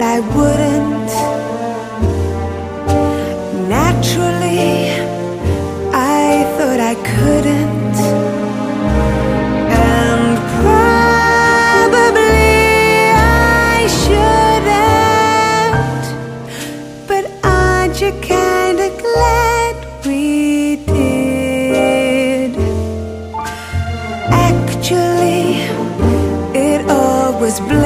I wouldn't. Naturally, I thought I couldn't, and probably I shouldn't. But aren't you kinda glad we did? Actually, it all was blue.